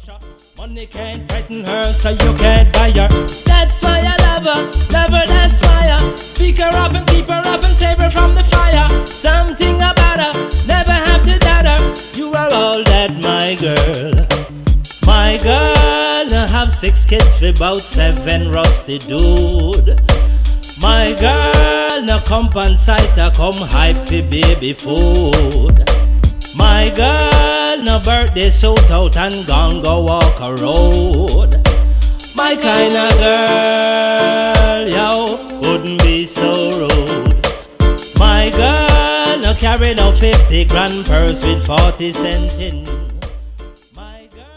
Money can't frighten her, so you can't buy her. That's why I love her, that's why I pick her up and keep her up and save her from the fire. Something about her, never have to doubt her. You are all that, my girl. My girl, I have 6 kids with about 7 rusty dude. My girl, no compensate, come hype for baby food. My girl, no birthday suit out and gone go walk a road. My kind of girl, yo, wouldn't be so rude. My girl, no carry no 50 grand purse with 40 cents in.